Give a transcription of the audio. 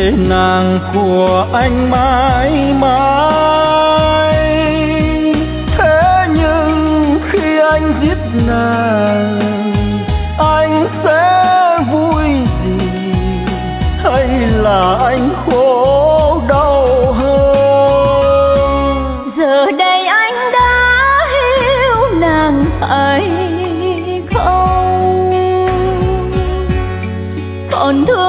nàng của anh mãi mãi. Thế nhưng khi anh giết nàng, anh sẽ vui gì hay là anh khổ đau hơn? Giờ đây anh đã hiểu nàng phải không, còn thương